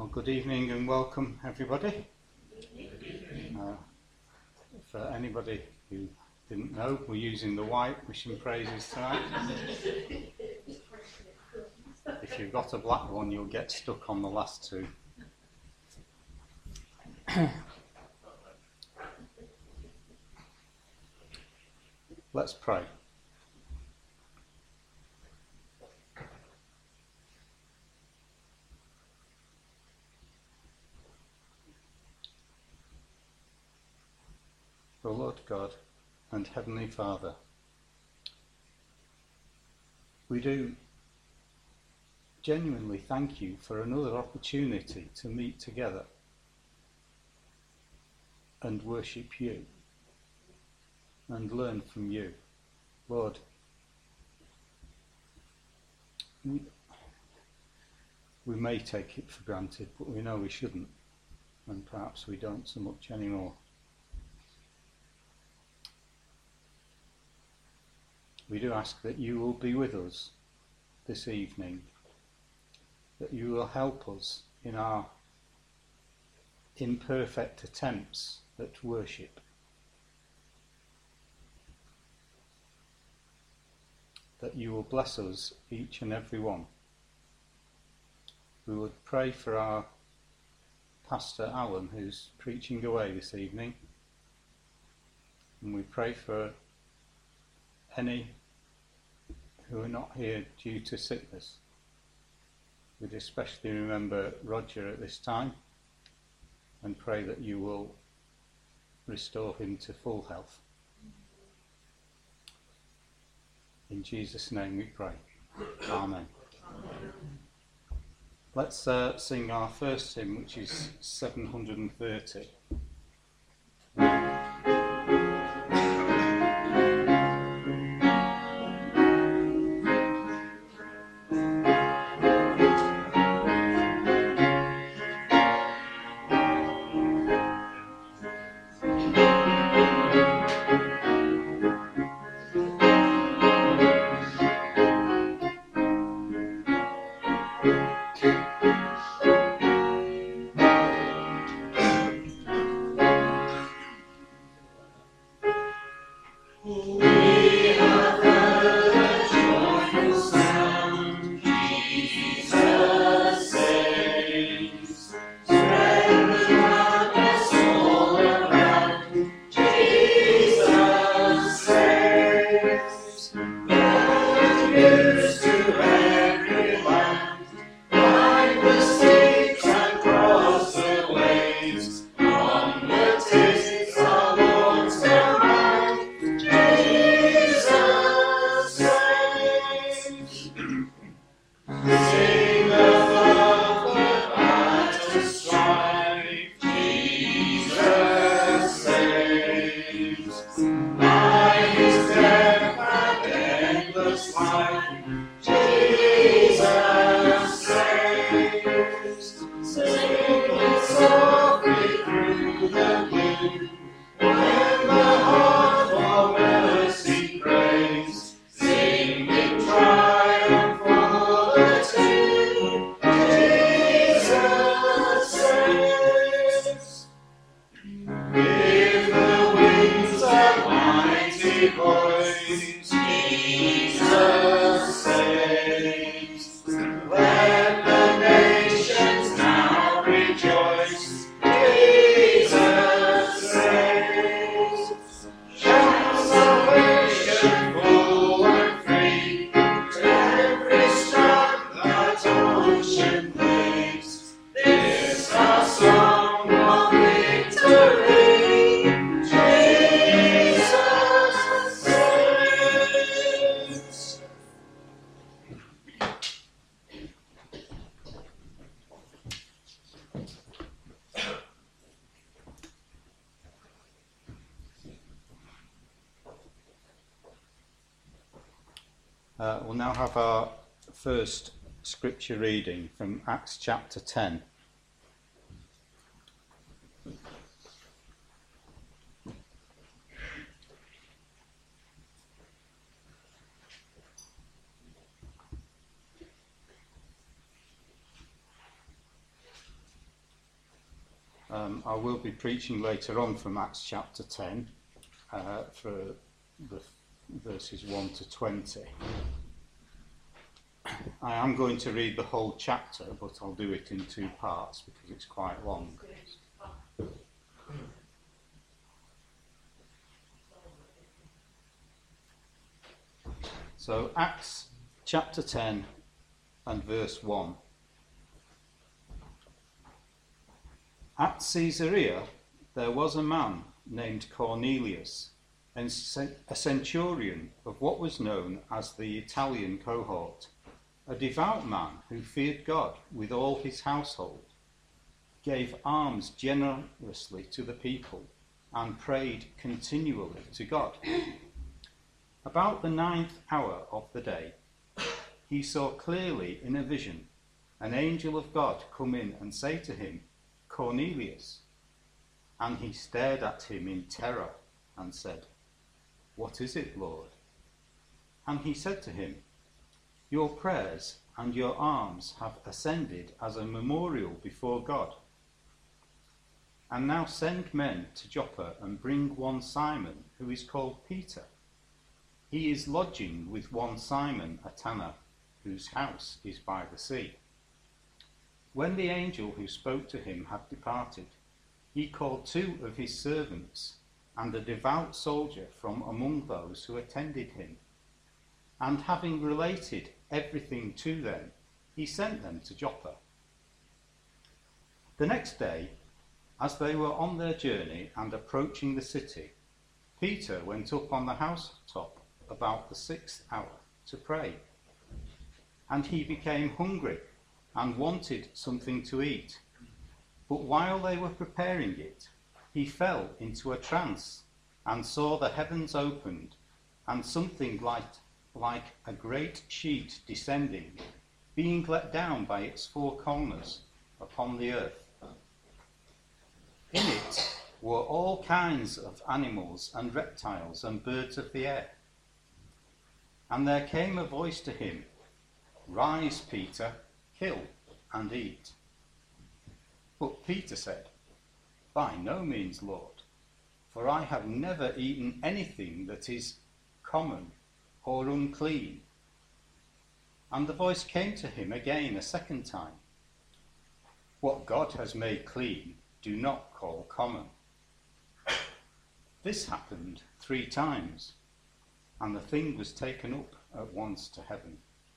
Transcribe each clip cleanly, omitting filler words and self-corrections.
Well, good evening and welcome, everybody. For anybody who didn't know, we're using the white mission praises tonight. If you've got a black one, you'll get stuck on the last two. Let's pray. O Lord God and Heavenly Father, we do genuinely thank you for another opportunity to meet together and worship you and learn from you. Lord, we may take it for granted, but we know we shouldn't, and perhaps we don't so much anymore. We do ask that you will be with us this evening, that you will help us in our imperfect attempts at worship, that you will bless us, each and every one. We would pray for our Pastor Alan, who's preaching away this evening, and we pray for any who are not here due to sickness. We'd especially remember Roger at this time and pray that you will restore him to full health. In Jesus' name we pray. Amen. Let's sing our first hymn, which is 730. We'll now have our first scripture reading from Acts chapter 10. I will be preaching later on from Acts chapter 10 for the verses 1 to 20. I am going to read the whole chapter, but I'll do it in two parts because it's quite long. So Acts chapter 10 and verse 1. At Caesarea there was a man named Cornelius, and a centurion of what was known as the Italian cohort, a devout man who feared God with all his household, gave alms generously to the people, and prayed continually to God. About the 9th hour of the day, he saw clearly in a vision an angel of God come in and say to him, Cornelius. And he stared at him in terror and said, What is it, Lord? And he said to him, Your prayers and your alms have ascended as a memorial before God. And now send men to Joppa and bring one Simon, who is called Peter. He is lodging with one Simon, a tanner, whose house is by the sea. When the angel who spoke to him had departed, he called 2 of his servants and a devout soldier from among those who attended him. And having related everything to them, he sent them to Joppa. The next day, as they were on their journey and approaching the city, Peter went up on the housetop about the 6th hour to pray. And he became hungry and wanted something to eat. But while they were preparing it, he fell into a trance and saw the heavens opened and something like a great sheet descending, being let down by its 4 corners upon the earth. In it were all kinds of animals and reptiles and birds of the air. And there came a voice to him, Rise, Peter, kill and eat. But Peter said, By no means, Lord, for I have never eaten anything that is common or unclean. And the voice came to him again a second time, What God has made clean, do not call common. This happened 3 times, and the thing was taken up at once to heaven.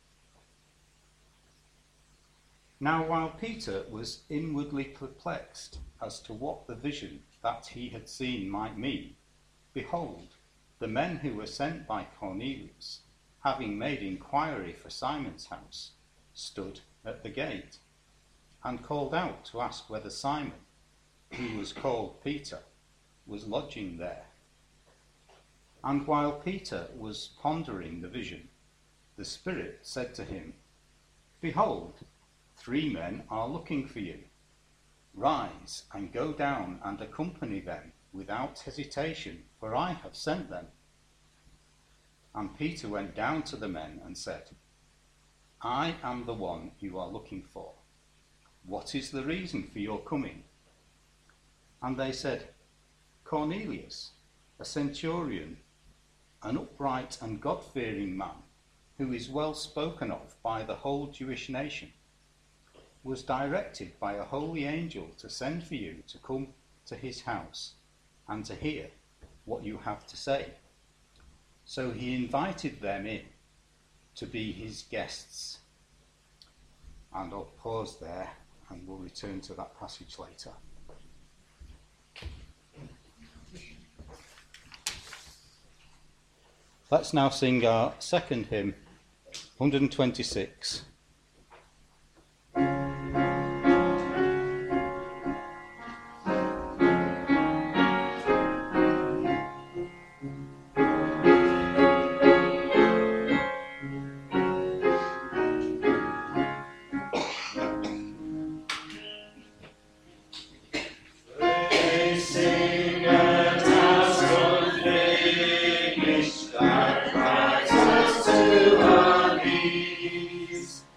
Now while Peter was inwardly perplexed as to what the vision that he had seen might mean, behold, the men who were sent by Cornelius, having made inquiry for Simon's house, stood at the gate, and called out to ask whether Simon, who was called Peter, was lodging there. And while Peter was pondering the vision, the Spirit said to him, Behold, 3 men are looking for you. Rise and go down and accompany them without hesitation, for I have sent them. And Peter went down to the men and said, I am the one you are looking for. What is the reason for your coming? And they said, Cornelius, a centurion, an upright and God-fearing man, who is well spoken of by the whole Jewish nation, was directed by a holy angel to send for you to come to his house and to hear what you have to say. So he invited them in to be his guests. And I'll pause there and we'll return to that passage later. Let's now sing our second hymn, 126. That rises to our knees.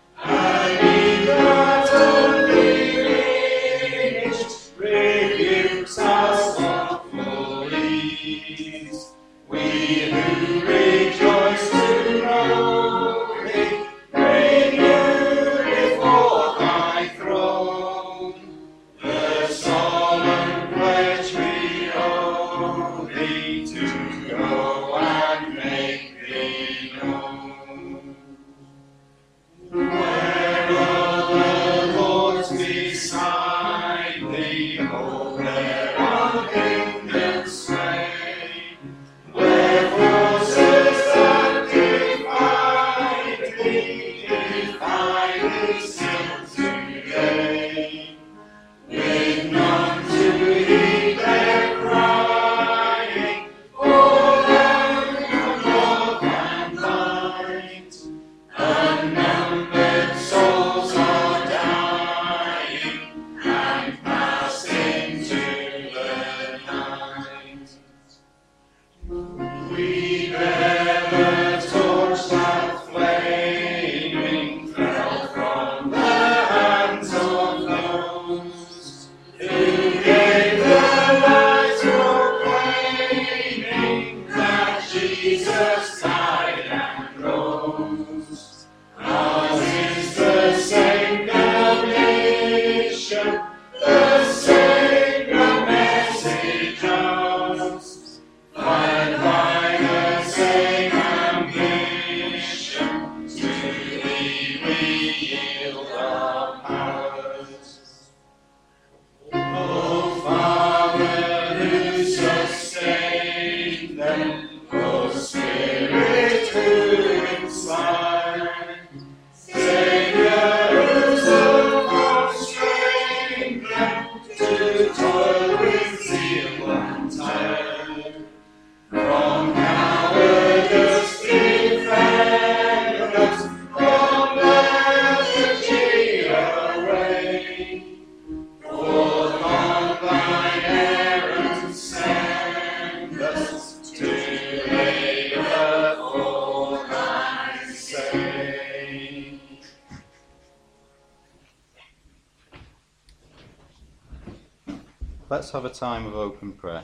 Let's have a time of open prayer.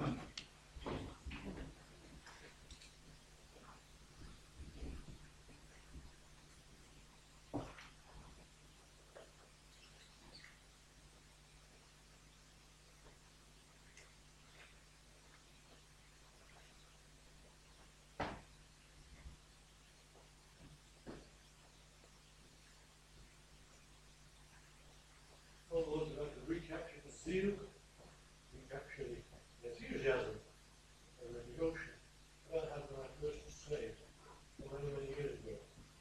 Oh Lord, I'd like to recapture the zeal, recapture the enthusiasm and the devotion that I had when I first was saved many years ago.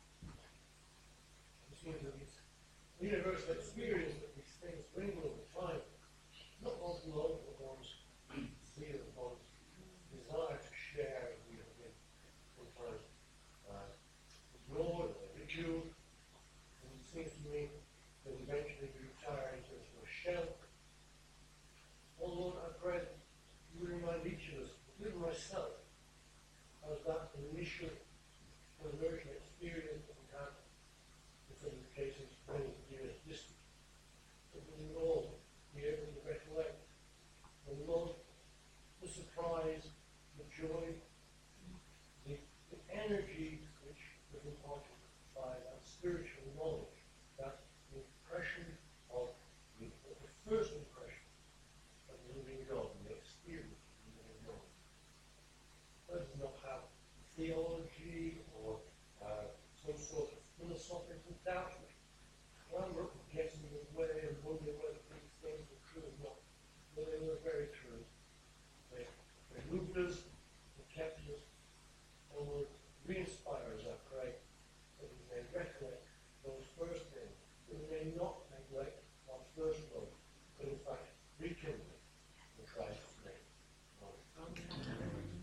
It seems that it's a universal experience that these things bring over time, not one's love, but one's zeal, one's desire to share as we have been sometimes ignored or ridiculed. And it seems to me that eventually we retire into a sort of shell. Oh Lord, I pray that you would remind each of us, including myself, of that initial conversion experience that we had in some of the cases many years distant. That we will all be able to recollect the love, the surprise, the joy, the energy which was imparted by that spiritual knowledge, that impression of the first impression of the living God and the experience of the living God. That does not have theology or some sort of philosophical doubt. Clamber up and get in the way and wonder whether these things were true or not. But they were very true. They moved us, they kept us, and will re-inspire us, I pray, that we may recollect those first things, that we may not neglect our first love, but in fact rekindle it in Christ's name. Amen.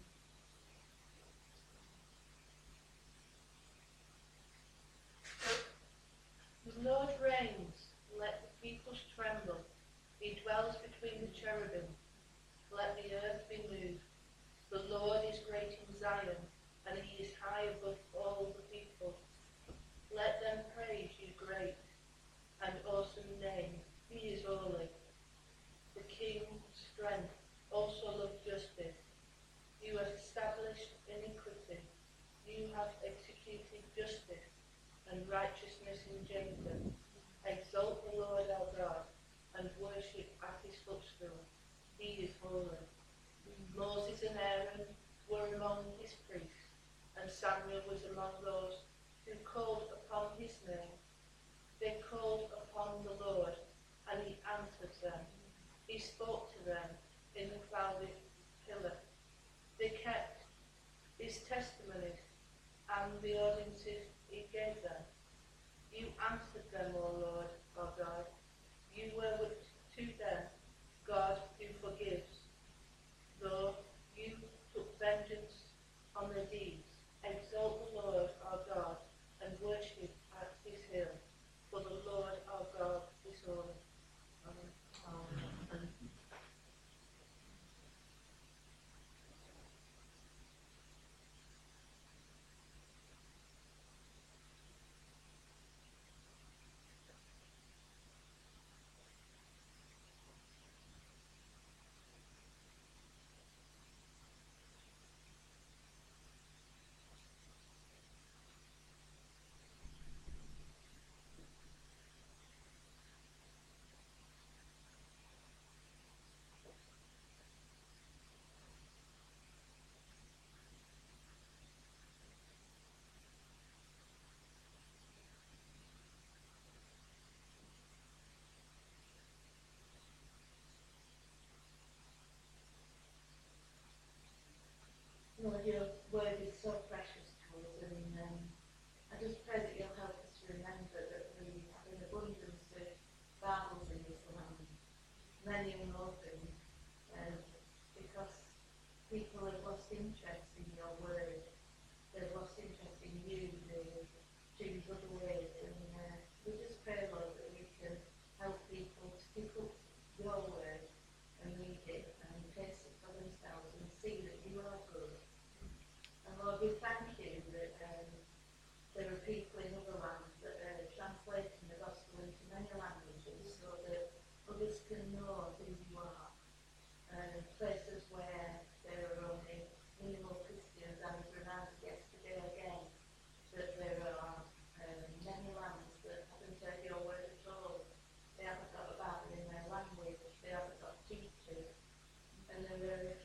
The Lord reigns, let the peoples tremble. He dwells between the cherubim. Let the earth be moved. The Lord is great in Zion, and he is high above all the people. Let them praise you, great and awesome name. He is holy. The King's strength also loves justice. You have established iniquity. You have executed justice and righteousness in Jacob. Exalt the Lord our God, and worship at his footstool. He is holy. Moses and Aaron were among his priests, and Samuel was among those who called upon his name. They called upon the Lord, and he answered them. He spoke to them in the cloudy pillar. They kept his testimonies and the ordinances he gave them. You answered them, O Lord, our God. You were to them, God who forgives. Though you took vengeance on their deeds, exalt the Lord our God and worship at his hill. For the Lord our God is holy. Amen. Amen.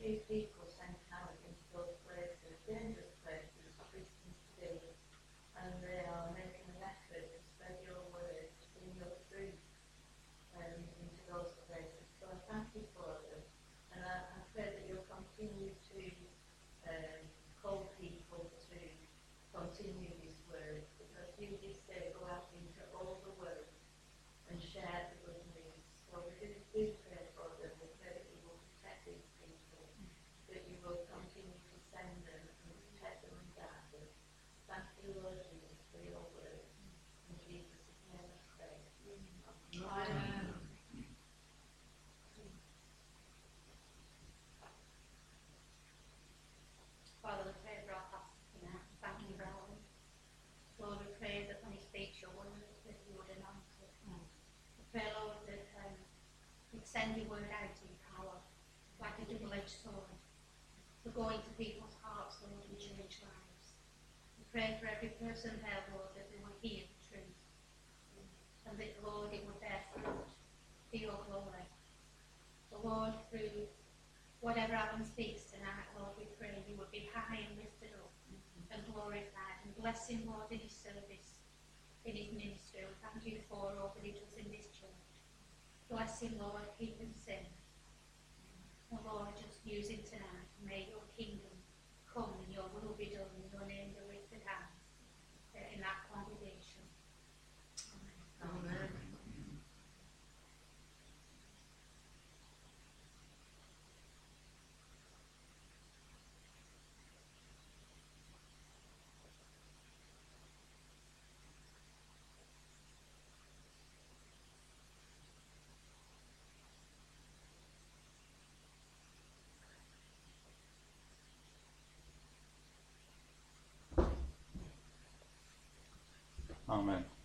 few people sent out into those places, dangerous places, Christians today, and they are making an effort to spread your word, to bring your truth into those places. So I thank you for them, and I pray that you'll continue to call people to continue this word, because you did say go out into all the world and share the good news. So we do pray for them. We pray that you will protect these people, that you will continue to send them and protect them and guard them. Thank you, Lord Jesus, for your word. In Jesus' name I pray. Amen. Father, we pray for our pastor tonight. Thank you for Alan. Lord, we pray that when he speaks your word, that you would announce it. We pray, Lord, that you'd send your word out in power, like a double-edged sword, to go into people's hearts, Lord, and change lives. We pray for every person there, Lord, that they would hear the truth, and that, Lord, it would bear fruit for your glory. So, Lord, through whatever Alan speaks tonight, Lord, we pray you would be high and lifted up and glorified, and bless him, Lord, in his service, in his ministry. We thank you for all that he does in this church. Bless him, Lord, keep him safe. And Lord, just use him tonight. May your kingdom come and your will be done, and your name be lifted high in that congregation. Amen. Amen. Amen.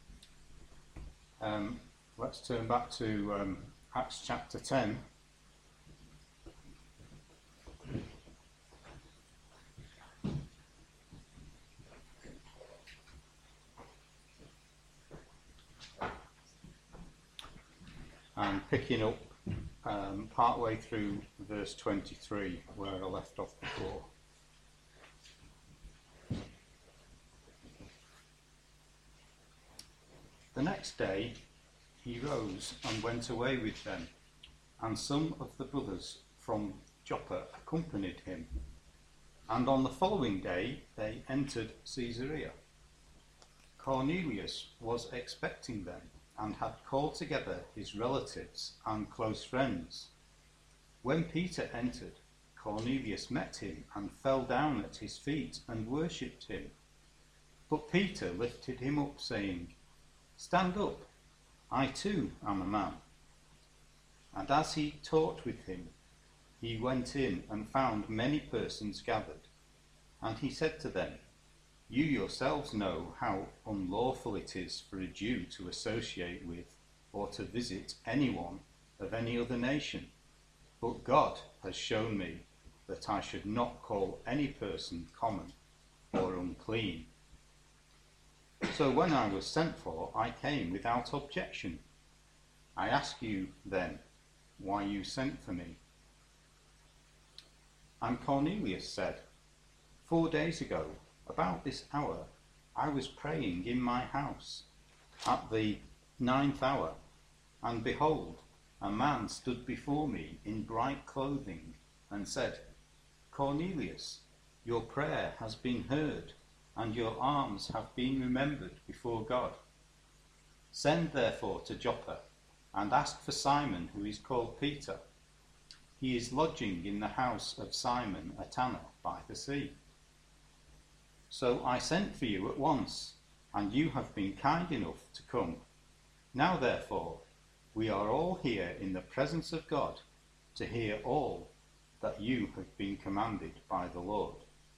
Let's turn back to Acts chapter 10. And picking up partway through verse 23, where I left off before. The next day he rose and went away with them, and some of the brothers from Joppa accompanied him. And on the following day they entered Caesarea. Cornelius was expecting them, and had called together his relatives and close friends. When Peter entered, Cornelius met him and fell down at his feet and worshipped him. But Peter lifted him up, saying, "Stand up, I too am a man." And as he talked with him, he went in and found many persons gathered. And he said to them, "You yourselves know how unlawful it is for a Jew to associate with or to visit anyone of any other nation. But God has shown me that I should not call any person common or unclean. So when I was sent for, I came without objection. I ask you then why you sent for me." And Cornelius said, 4 days ago, about this hour, I was praying in my house at the 9th hour, and behold, a man stood before me in bright clothing and said, "Cornelius, your prayer has been heard, and your alms have been remembered before God. Send therefore to Joppa, and ask for Simon, who is called Peter. He is lodging in the house of Simon a tanner by the sea." So I sent for you at once, and you have been kind enough to come. Now therefore, we are all here in the presence of God to hear all that you have been commanded by the Lord.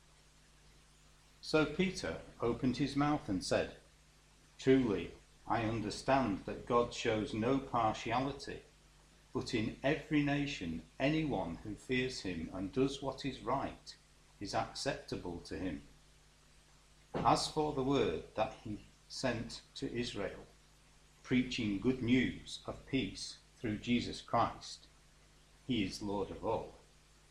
So Peter opened his mouth and said, "Truly, I understand that God shows no partiality, but in every nation anyone who fears him and does what is right is acceptable to him. As for the word that he sent to Israel, preaching good news of peace through Jesus Christ, he is Lord of all."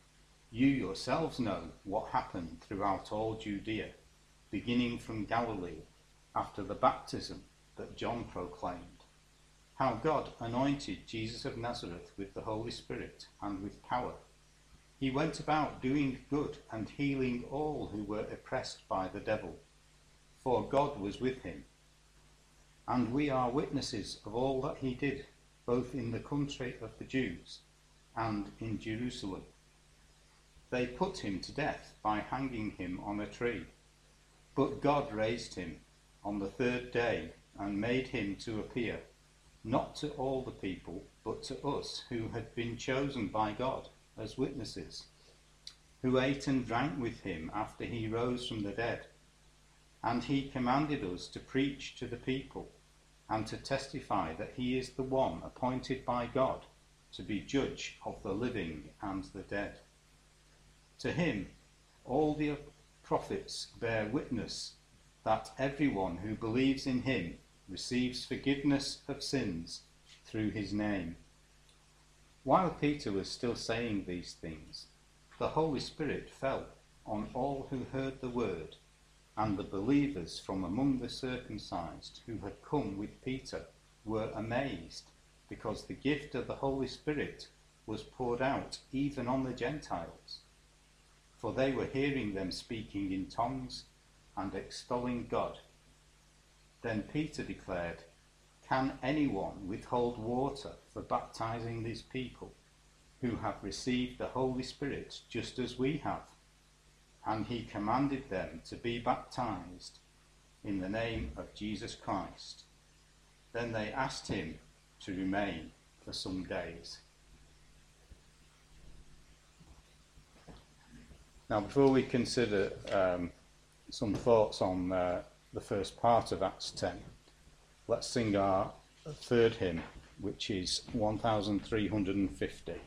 You yourselves know what happened throughout all Judea, beginning from Galilee, after the baptism that John proclaimed, how God anointed Jesus of Nazareth with the Holy Spirit and with power. He went about doing good and healing all who were oppressed by the devil, for God was with him. And we are witnesses of all that he did, both in the country of the Jews and in Jerusalem. They put him to death by hanging him on a tree. But God raised him on the third day and made him to appear, not to all the people, but to us who had been chosen by God as witnesses, who ate and drank with him after he rose from the dead. And he commanded us to preach to the people and to testify that he is the one appointed by God to be judge of the living and the dead. To him all the prophets bear witness that everyone who believes in him receives forgiveness of sins through his name. While Peter was still saying these things, the Holy Spirit fell on all who heard the word, and the believers from among the circumcised who had come with Peter were amazed, because the gift of the Holy Spirit was poured out even on the Gentiles. For they were hearing them speaking in tongues and extolling God. Then Peter declared, "Can anyone withhold water for baptizing these people, who have received the Holy Spirit just as we have?" And he commanded them to be baptized in the name of Jesus Christ. Then they asked him to remain for some days. Now, before we consider some thoughts on the first part of Acts 10, let's sing our third hymn, which is 1350.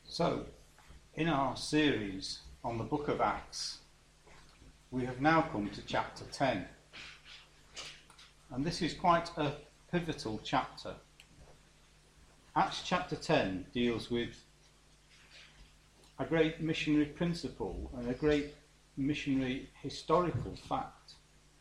So, in our series on the book of Acts, we have now come to chapter 10. And this is quite a pivotal chapter. Acts chapter 10 deals with a great missionary principle and a great missionary historical fact.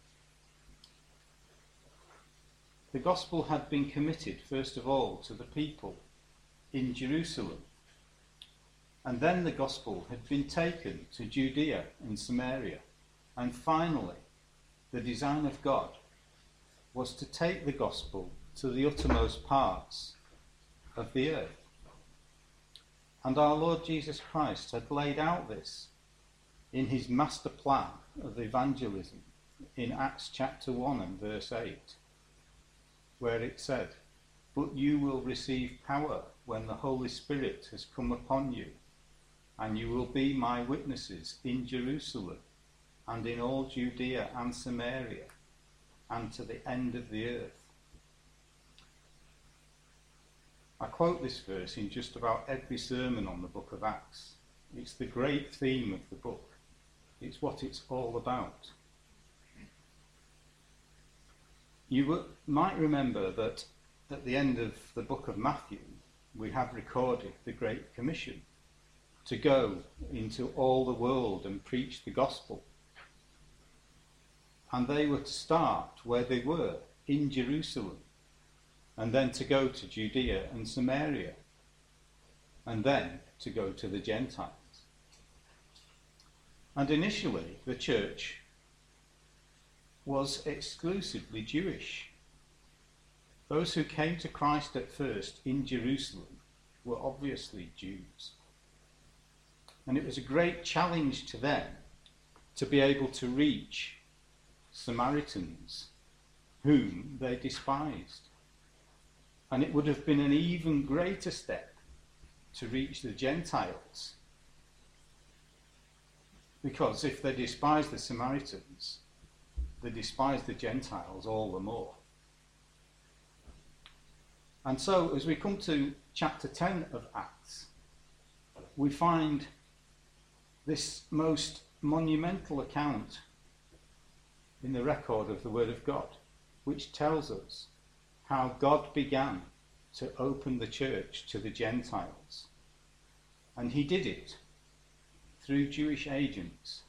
The gospel had been committed, first of all, to the people in Jerusalem. And then the gospel had been taken to Judea and Samaria. And finally, the design of God was to take the gospel to the uttermost parts of the earth. And our Lord Jesus Christ had laid out this in his master plan of evangelism in Acts chapter 1 and verse 8, where it said, "But you will receive power when the Holy Spirit has come upon you, and you will be my witnesses in Jerusalem and in all Judea and Samaria and to the end of the earth." I quote this verse in just about every sermon on the book of Acts. It's the great theme of the book. It's what it's all about. You might remember that at the end of the book of Matthew, we have recorded the Great Commission to go into all the world and preach the gospel. And they were to start where they were, in Jerusalem, and then to go to Judea and Samaria, and then to go to the Gentiles. And initially, the church was exclusively Jewish. Those who came to Christ at first in Jerusalem were obviously Jews. And it was a great challenge to them to be able to reach Samaritans, whom they despised. And it would have been an even greater step to reach the Gentiles. Because if they despised the Samaritans, they despised the Gentiles all the more. And so, as we come to chapter 10 of Acts, we find this most monumental account in the record of the Word of God, which tells us how God began to open the church to the Gentiles. And he did it through Jewish agents.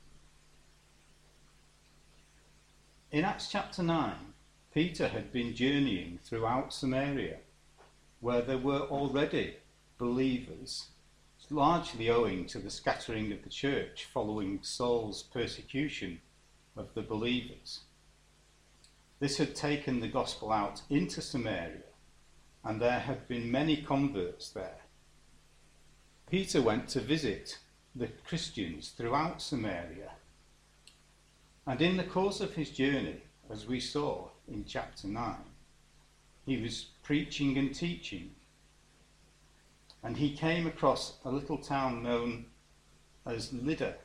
In Acts chapter 9, Peter had been journeying throughout Samaria, where there were already believers, largely owing to the scattering of the church following Saul's persecution of the believers. This had taken the gospel out into Samaria, and there had been many converts there. Peter went to visit the Christians throughout Samaria, and in the course of his journey, as we saw in chapter 9, he was preaching and teaching, and he came across a little town known as Lydda,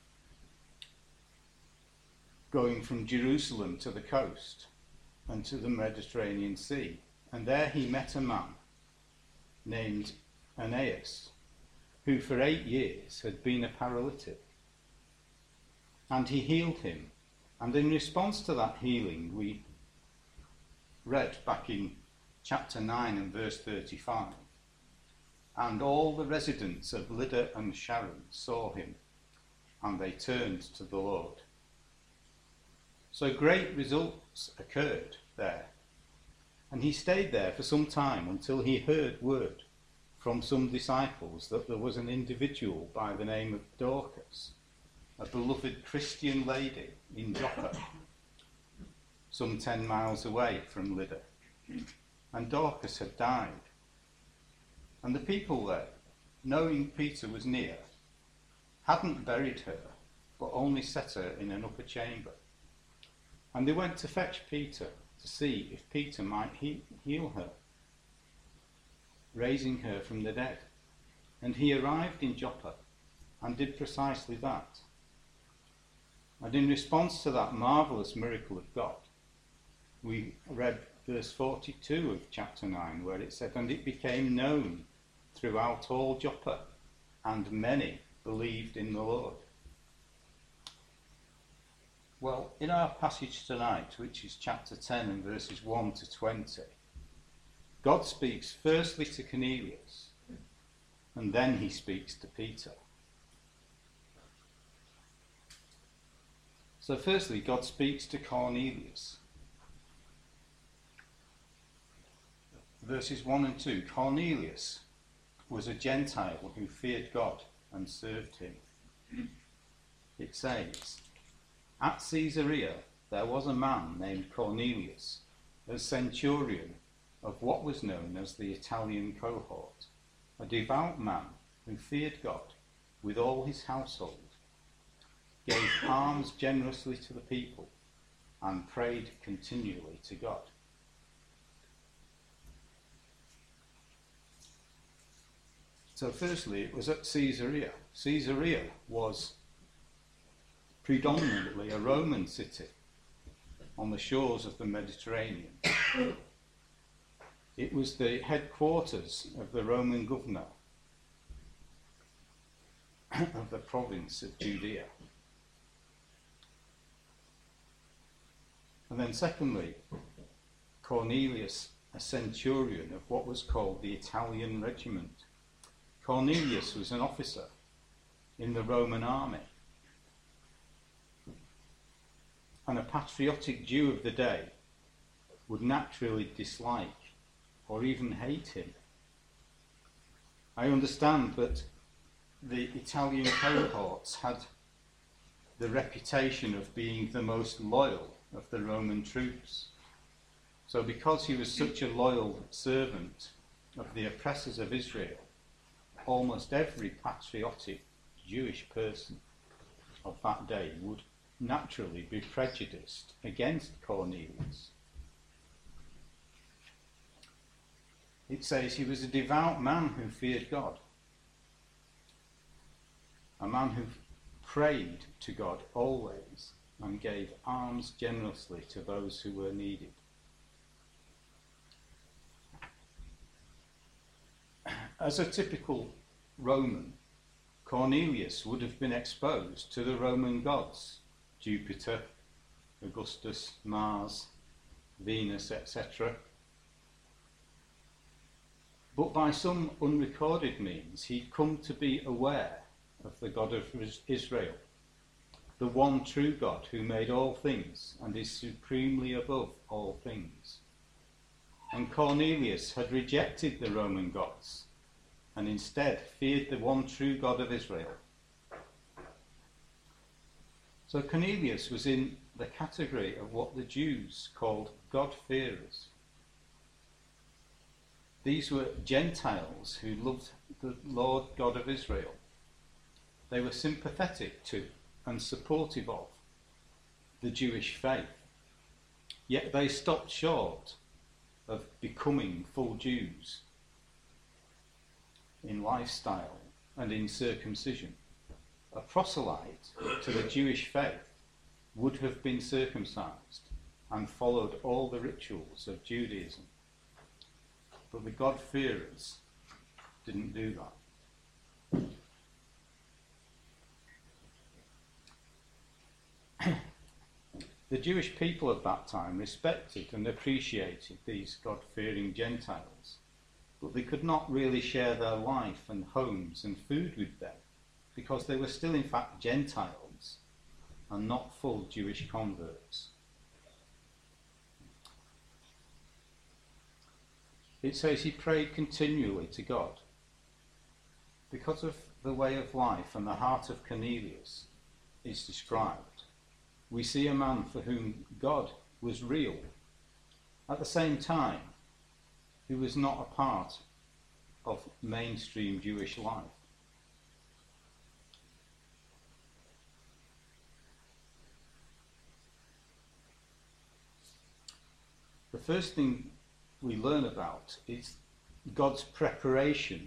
going from Jerusalem to the coast and to the Mediterranean Sea. And there he met a man named Aeneas, who for 8 years had been a paralytic. And he healed him. And in response to that healing, we read back in chapter 9 and verse 35, "And all the residents of Lydda and Sharon saw him, and they turned to the Lord." So great results occurred there. And he stayed there for some time until he heard word from some disciples that there was an individual by the name of Dorcas, a beloved Christian lady in Joppa, some 10 miles away from Lydda. And Dorcas had died. And the people there, knowing Peter was near, hadn't buried her, but only set her in an upper chamber. And they went to fetch Peter to see if Peter might heal her, raising her from the dead. And he arrived in Joppa and did precisely that. And in response to that marvellous miracle of God, we read verse 42 of chapter 9, where it said, "And it became known throughout all Joppa and many believed in the Lord. Well, in our passage tonight, which is chapter 10 and verses 1 to 20, God speaks firstly to Cornelius, and then he speaks to Peter. So firstly, God speaks to Cornelius. Verses 1 and 2, Cornelius was a Gentile who feared God and served him. It says, at Caesarea there was a man named Cornelius, a centurion of what was known as the Italian cohort, a devout man who feared God with all his household, gave alms generously to the people, and prayed continually to God. So firstly, it was at Caesarea. Caesarea was predominantly a Roman city on the shores of the Mediterranean. It was the headquarters of the Roman governor of the province of Judea. And then secondly, Cornelius, a centurion of what was called the Italian regiment. Cornelius was an officer in the Roman army. And a patriotic Jew of the day would naturally dislike or even hate him. I understand that the Italian cohorts had the reputation of being the most loyal of the Roman troops. So because he was such a loyal servant of the oppressors of Israel, almost every patriotic Jewish person of that day would naturally be prejudiced against Cornelius. It says he was a devout man who feared God, a man who prayed to God always and gave alms generously to those who were needed. As a typical Roman, Cornelius would have been exposed to the Roman gods, Jupiter, Augustus, Mars, Venus, etc. But by some unrecorded means, he'd come to be aware of the God of Israel, the one true God who made all things and is supremely above all things. And Cornelius had rejected the Roman gods and instead feared the one true God of Israel. So Cornelius was in the category of what the Jews called God-fearers. These were Gentiles who loved the Lord God of Israel. They were sympathetic to and supportive of the Jewish faith. Yet they stopped short of becoming full Jews in lifestyle and in circumcision. A proselyte to the Jewish faith would have been circumcised and followed all the rituals of Judaism. But the God-fearers didn't do that. The Jewish people of that time respected and appreciated these God-fearing Gentiles, but they could not really share their life and homes and food with them because they were still in fact Gentiles and not full Jewish converts. It says he prayed continually to God. Because of the way of life and the heart of Cornelius is described, we see a man for whom God was real. At the same time, he was not a part of mainstream Jewish life. The first thing we learn about is God's preparation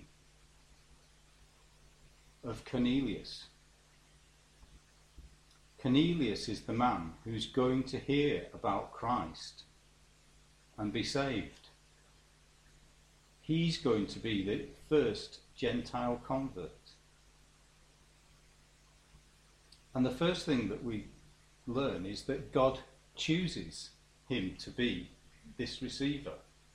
of Cornelius. Cornelius is the man who's going to hear about Christ and be saved. He's going to be the first Gentile convert. And the first thing that we learn is that God chooses him to be this receiver.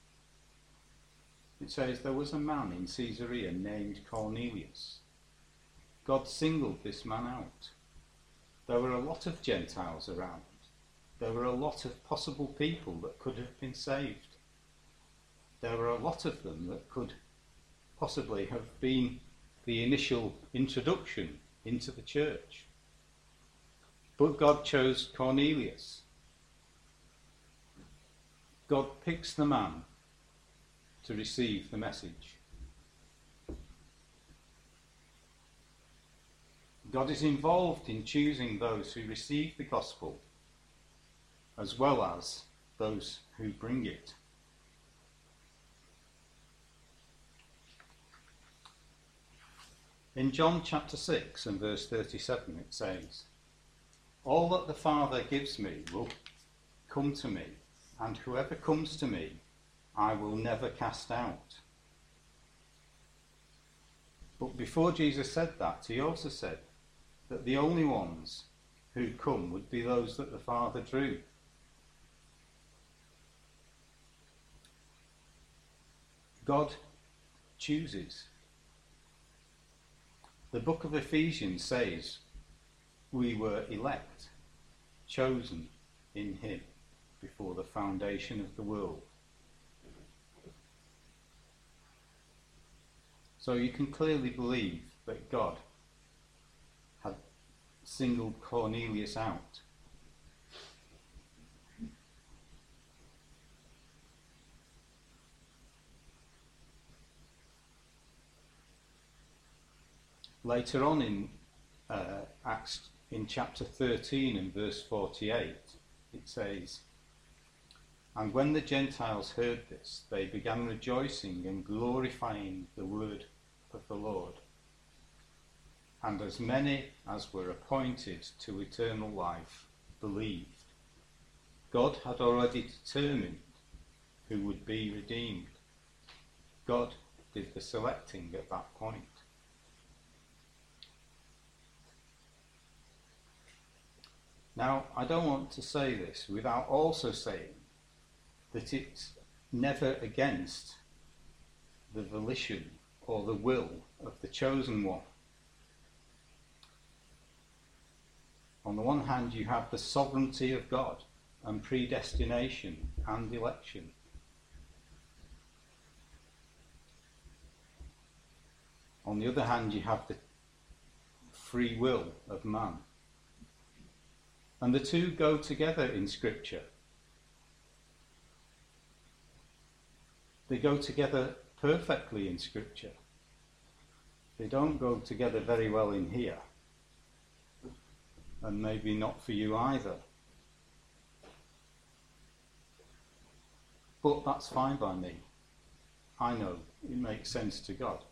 It says there was a man in Caesarea named Cornelius. God singled this man out. There were a lot of Gentiles around. There were a lot of possible people that could have been saved. There were a lot of them that could possibly have been the initial introduction into the church. But God chose Cornelius. God picks the man to receive the message. God is involved in choosing those who receive the gospel as well as those who bring it. In John chapter 6 and verse 37 it says, "All that the Father gives me will come to me, and whoever comes to me I will never cast out." But before Jesus said that, he also said that the only ones who come would be those that the Father drew. God chooses. The book of Ephesians says we were elect, chosen in him before the foundation of the world. So you can clearly believe that God had singled Cornelius out. Later on in Acts, in chapter 13 and verse 48, it says, "And when the Gentiles heard this, they began rejoicing and glorifying the word of the Lord. And as many as were appointed to eternal life believed." God had already determined who would be redeemed. God did the selecting at that point. Now, I don't want to say this without also saying that it's never against the volition or the will of the chosen one. On the one hand, you have the sovereignty of God and predestination and election. On the other hand, you have the free will of man. And the two go together in Scripture. They go together perfectly in Scripture. They don't go together very well in here. And maybe not for you either. But that's fine by me. I know it makes sense to God.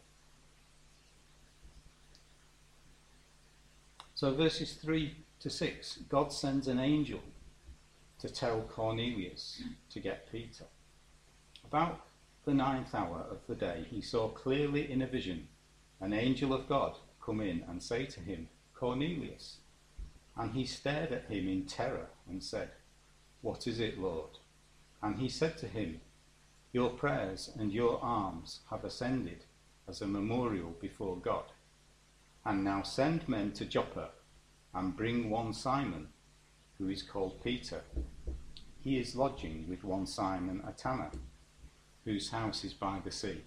So verses 3 to 6, God sends an angel to tell Cornelius to get Peter. About the 9th hour of the day, he saw clearly in a vision an angel of God come in and say to him, "Cornelius." And he stared at him in terror and said, "What is it, Lord?" And he said to him, "Your prayers and your alms have ascended as a memorial before God. And now send men to Joppa and bring one Simon, who is called Peter. He is lodging with one Simon a tanner, whose house is by the sea."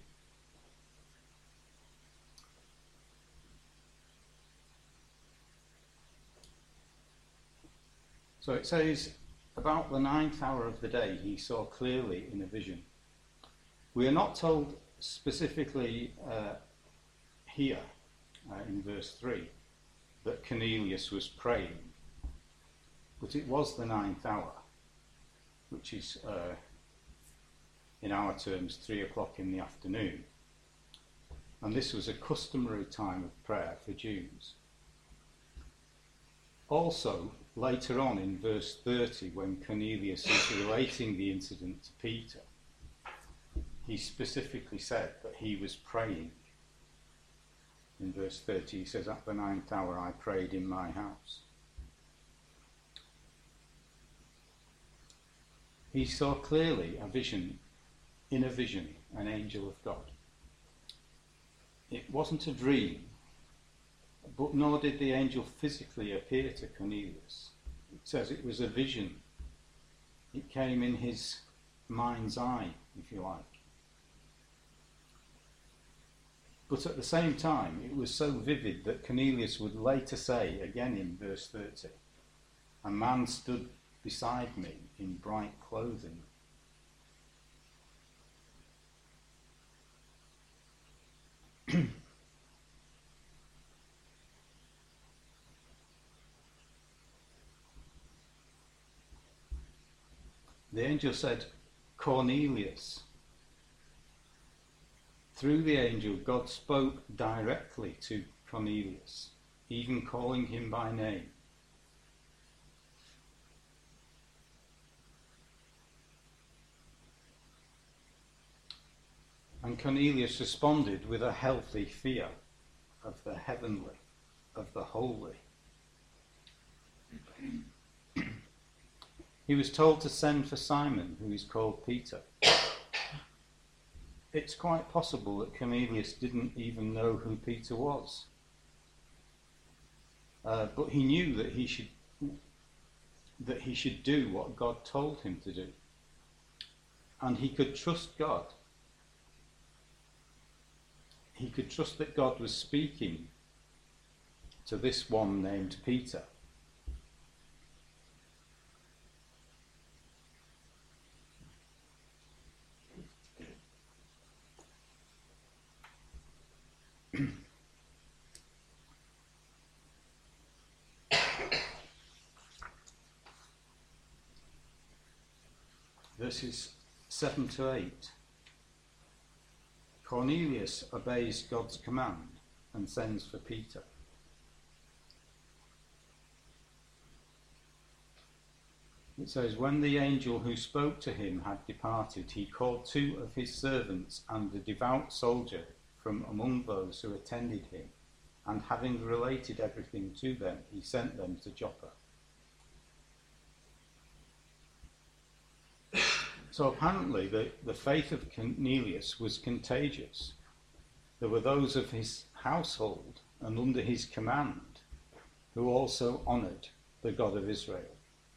So it says, about the 9th hour of the day, he saw clearly in a vision. We are not told specifically here in verse 3 that Cornelius was praying, but it was the 9th hour, which is in our terms 3 o'clock in the afternoon, and this was a customary time of prayer for Jews. Also, later on in verse 30, when Cornelius is relating the incident to Peter, he specifically said that he was praying. In verse 30 he says, "At the 9th hour I prayed in my house." he saw clearly a vision, an angel of God. It wasn't a dream, but nor did the angel physically appear to Cornelius. It says it was a vision. It came in his mind's eye, if you like. But at the same time, it was so vivid that Cornelius would later say, again in verse 30, "A man stood beside me in bright clothing." The angel said, "Cornelius." Through the angel, God spoke directly to Cornelius, even calling him by name. And Cornelius responded with a healthy fear of the heavenly, of the holy. He was told to send for Simon, who is called Peter. It's quite possible that Cornelius didn't even know who Peter was. But he knew that he should do what God told him to do. And he could trust God. He could trust that God was speaking to this one named Peter. Verses 7 to 8. Cornelius obeys God's command and sends for Peter. It says, "When the angel who spoke to him had departed, he called 2 of his servants and a devout soldier from among those who attended him, and having related everything to them, he sent them to Joppa." So apparently the faith of Cornelius was contagious. There were those of his household and under his command who also honoured the God of Israel.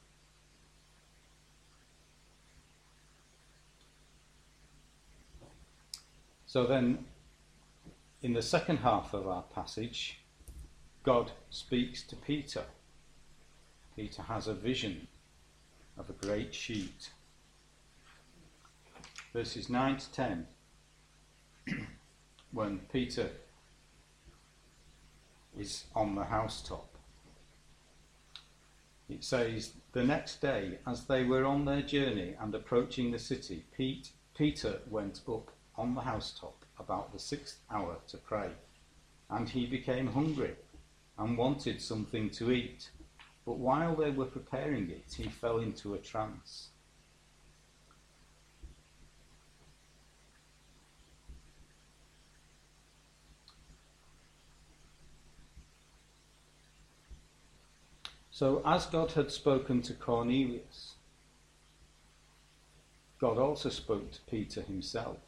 So then, in the second half of our passage, God speaks to Peter. Peter has a vision of a great sheet. Verses 9 to 10, when Peter is on the housetop. It says, "The next day, as they were on their journey and approaching the city, Peter went up on the housetop about the 6th hour to pray, and he became hungry and wanted something to eat. But while they were preparing it, he fell into a trance. So as God had spoken to Cornelius, God also spoke to Peter himself.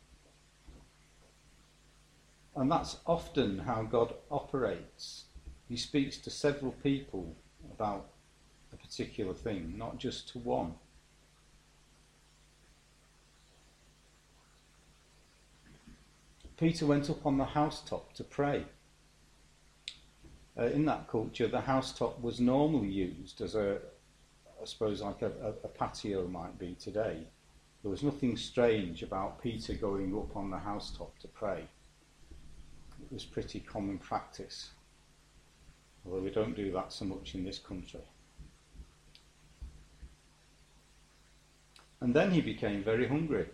And that's often how God operates. He speaks to several people about a particular thing, not just to one. Peter went up on the housetop to pray. In that culture, the housetop was normally used as I suppose like a patio might be today. There was nothing strange about Peter going up on the housetop to pray. It was pretty common practice, although we don't do that so much in this country. And then he became very hungry.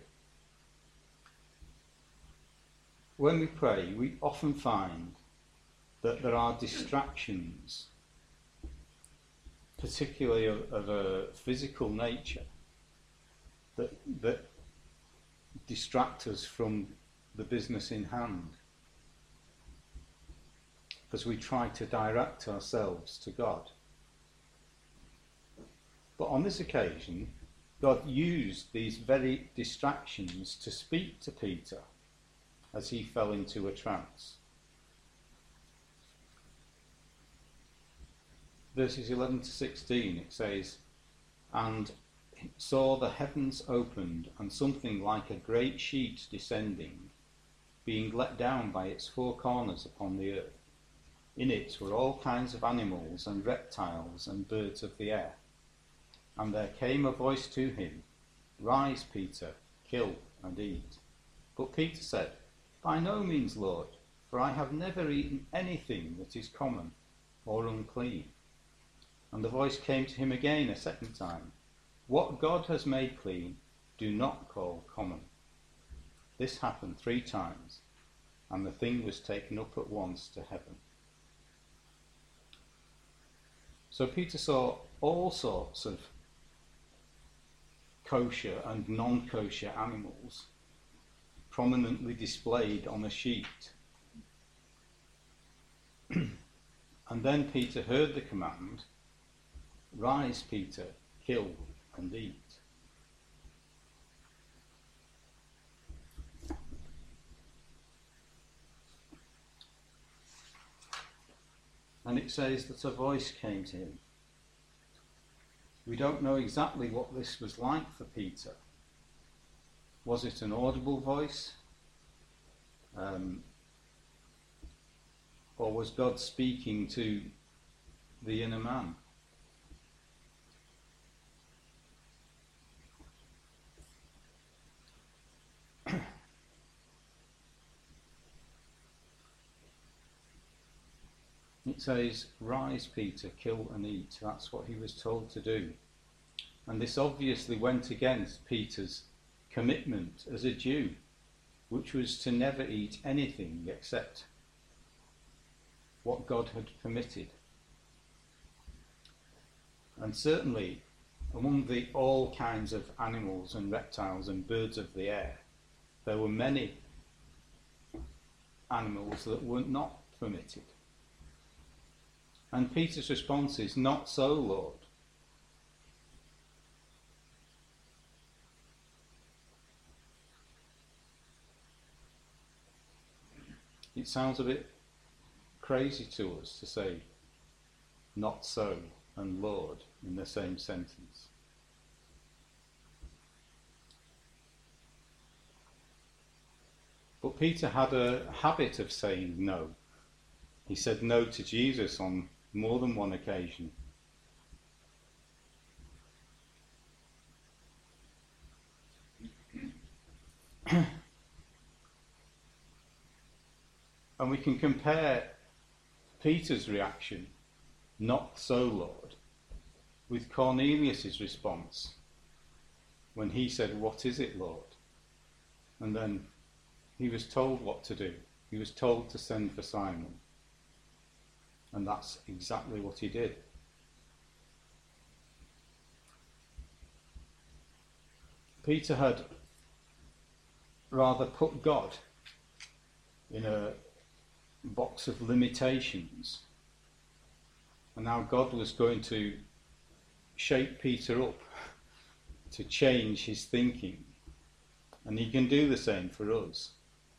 When we pray, we often find that there are distractions, particularly of a physical nature, that distract us from the business in hand, as we try to direct ourselves to God. But on this occasion, God used these very distractions to speak to Peter as he fell into a trance. Verses 11 to 16, it says, "And saw the heavens opened, and something like a great sheet descending, being let down by its four corners upon the earth. In it were all kinds of animals and reptiles and birds of the air. And there came a voice to him, 'Rise, Peter, kill and eat.' But Peter said, 'By no means, Lord, for I have never eaten anything that is common or unclean.' And the voice came to him again a second time, 'What God has made clean, do not call common.' This happened 3 times, and the thing was taken up at once to heaven." So Peter saw all sorts of kosher and non-kosher animals prominently displayed on a sheet. And then Peter heard the command, "Rise, Peter, kill and eat." And it says that a voice came to him. We don't know exactly what this was like for Peter. Was it an audible voice? Or was God speaking to the inner man? It says, "Rise, Peter, kill and eat." That's what he was told to do. And this obviously went against Peter's commitment as a Jew, which was to never eat anything except what God had permitted. And certainly among the all kinds of animals and reptiles and birds of the air, there were many animals that were not permitted. And Peter's response is, "Not so, Lord." It sounds a bit crazy to us to say "not so" and "Lord" in the same sentence. But Peter had a habit of saying no. He said no to Jesus on more than one occasion. And we can compare Peter's reaction, "Not so, Lord," with Cornelius' response when he said, "What is it, Lord?" And then he was told what to do. He was told to send for Simon. And that's exactly what he did. Peter had rather put God in a box of limitations. And now God was going to shape Peter up to change his thinking. And he can do the same for us.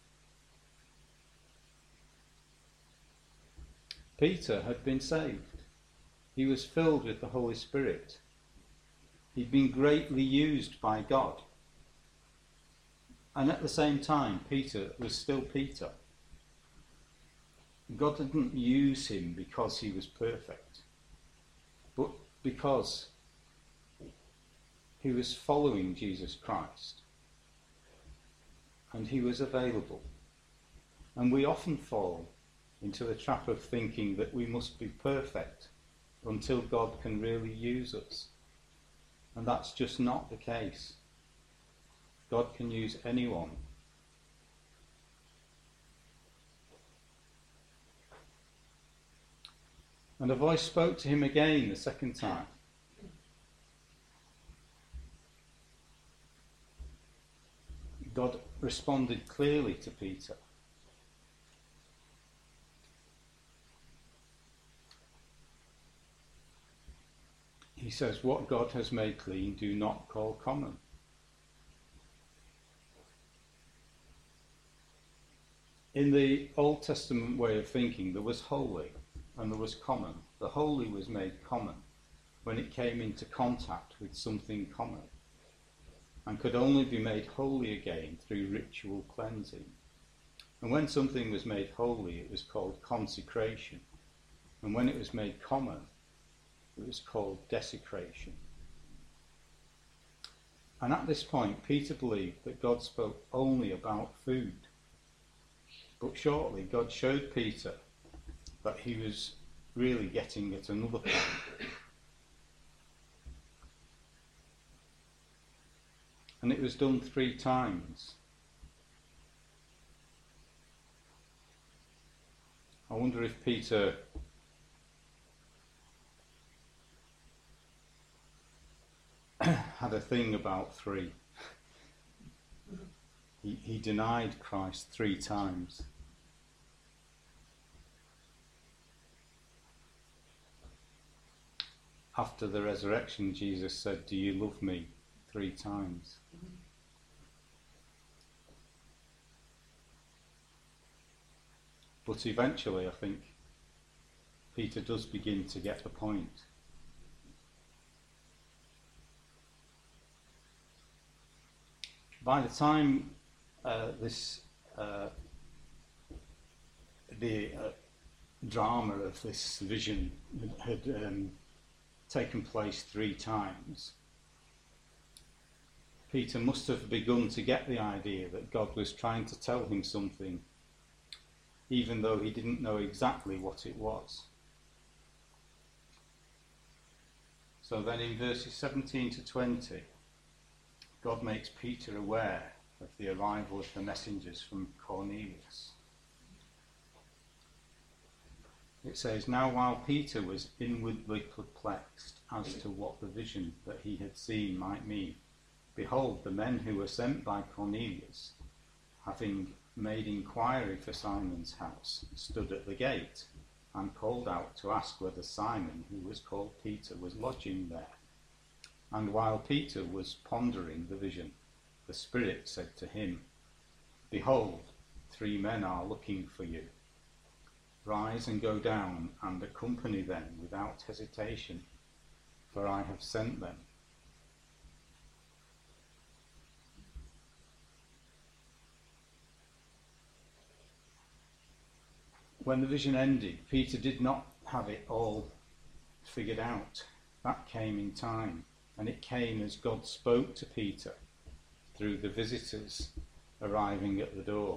Peter had been saved. He was filled with the Holy Spirit. He'd been greatly used by God. And at the same time, Peter was still Peter. God didn't use him because he was perfect, but because he was following Jesus Christ. And he was available. And we often fall into the trap of thinking that we must be perfect until God can really use us. And that's just not the case. God can use anyone. And a voice spoke to him again the second time. God responded clearly to Peter. he says, what God has made clean, do not call common. In the Old Testament way of thinking, there was holy and there was common. The holy was made common when it came into contact with something common, and could only be made holy again through ritual cleansing. And when something was made holy, it was called consecration. And when it was made common, it was called desecration. And at this point, Peter believed that God spoke only about food. But shortly, God showed Peter that he was really getting at another point. And it was done 3 times. I wonder if Peter had a thing about 3. He denied Christ 3 times. After the resurrection, Jesus said, "Do you love me?" 3 times. But eventually, I think, Peter does begin to get the point. By the time the drama of this vision had taken place 3 times, Peter must have begun to get the idea that God was trying to tell him something, even though he didn't know exactly what it was. So then in verses 17 to 20, God makes Peter aware of the arrival of the messengers from Cornelius. It says, "Now while Peter was inwardly perplexed as to what the vision that he had seen might mean, behold, the men who were sent by Cornelius, having made inquiry for Simon's house, stood at the gate and called out to ask whether Simon, who was called Peter, was lodging there. And while Peter was pondering the vision, the Spirit said to him, 'Behold, 3 men are looking for you. Rise and go down and accompany them without hesitation, for I have sent them.' When the vision ended, Peter did not have it all figured out. That came in time, and it came as God spoke to Peter through the visitors arriving at the door.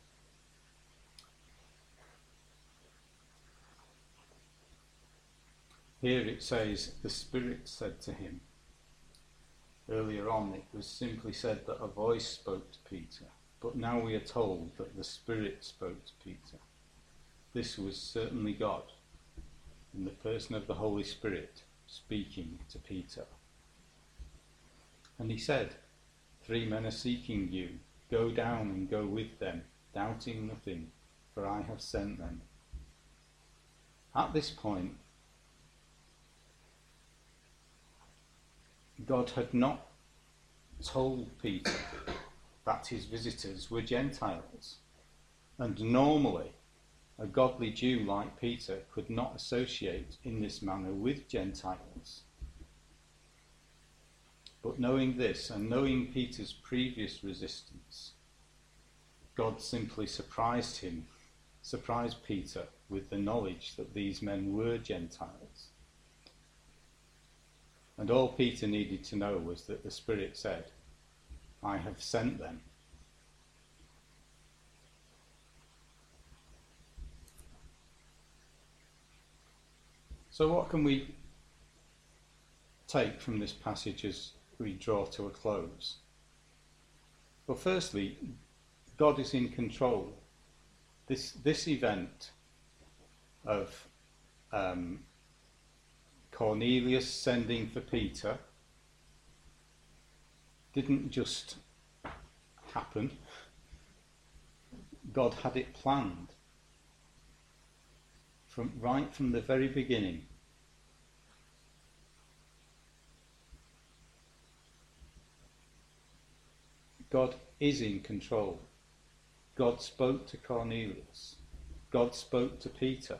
Here it says, the Spirit said to him. Earlier on it was simply said that a voice spoke to Peter, but now we are told that the Spirit spoke to Peter. This was certainly God, in the person of the Holy Spirit, speaking to Peter. And he said, 3 men are seeking you. Go down and go with them, doubting nothing, for I have sent them." At this point, God had not told Peter that his visitors were Gentiles, and normally a godly Jew like Peter could not associate in this manner with Gentiles. But knowing this, and knowing Peter's previous resistance, God simply surprised Peter with the knowledge that these men were Gentiles. And all Peter needed to know was that the Spirit said, "I have sent them." So what can we take from this passage as we draw to a close? Well, firstly, God is in control. This event of Cornelius sending for Peter didn't just happen. God had it planned right from the very beginning. God is in control. God spoke to Cornelius. God spoke to Peter.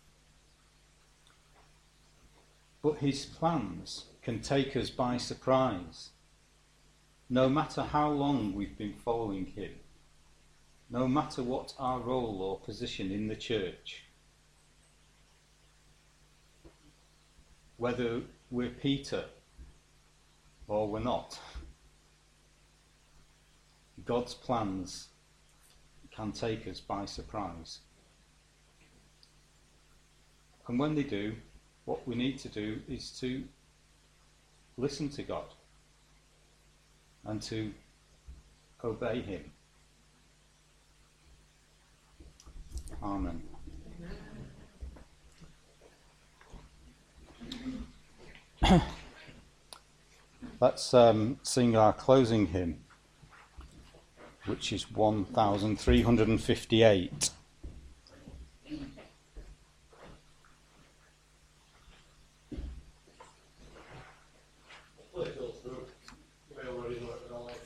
But his plans can take us by surprise. No matter how long we've been following him, no matter what our role or position in the church, whether we're Peter or we're not, God's plans can take us by surprise. And when they do, what we need to do is to listen to God and to obey him. Amen. Let's sing our closing hymn, which is 1358. Play it all through. You may already know it, but I like it.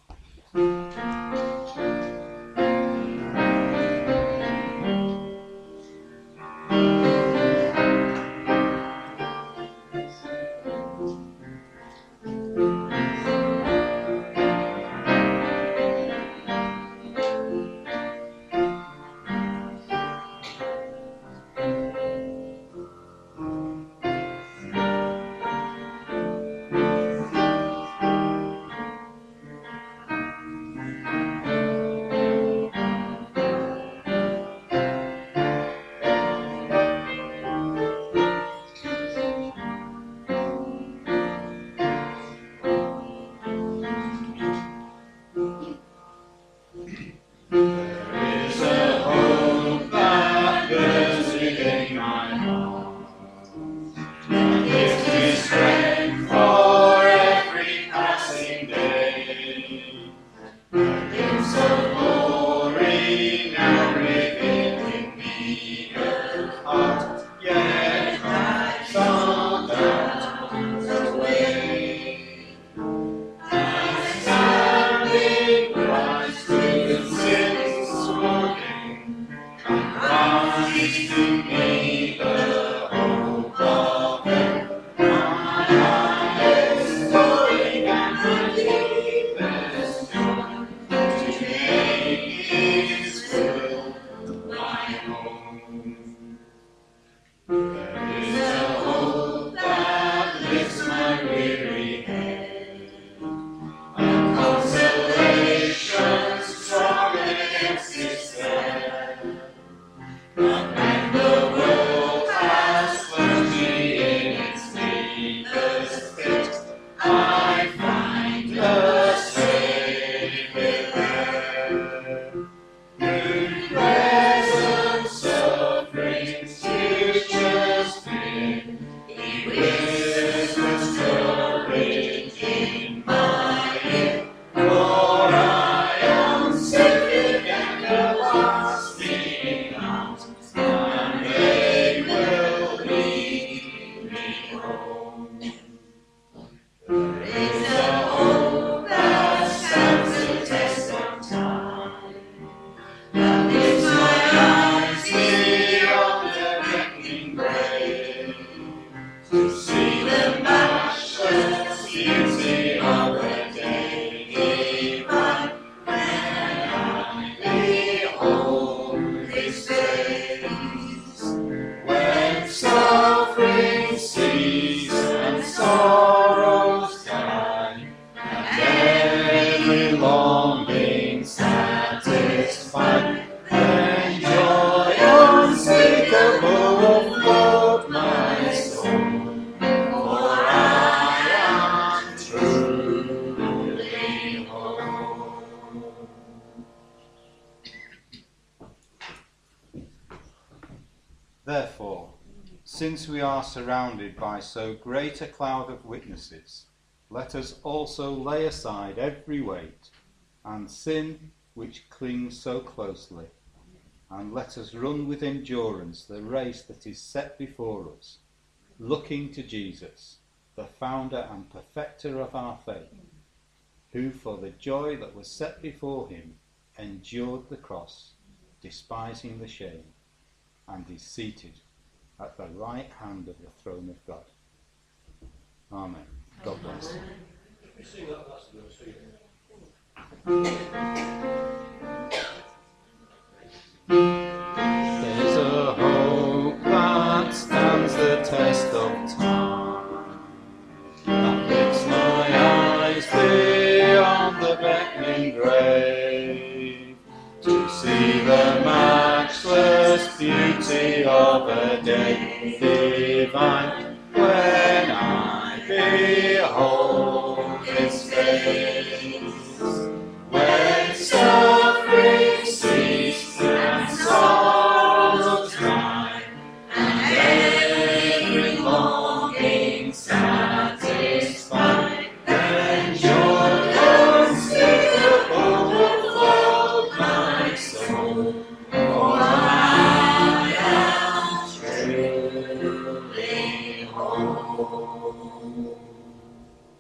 Therefore, since we are surrounded by so great a cloud of witnesses, let us also lay aside every weight and sin which clings so closely, and let us run with endurance the race that is set before us, looking to Jesus, the founder and perfecter of our faith, who for the joy that was set before him endured the cross, despising the shame, and is seated at the right hand of the throne of God. Amen. God bless. If we sing that last verse, see it. There's a hope that stands the test of time, that lifts my eyes beyond the beckoning grave, to see the matchless beauty of a day divine,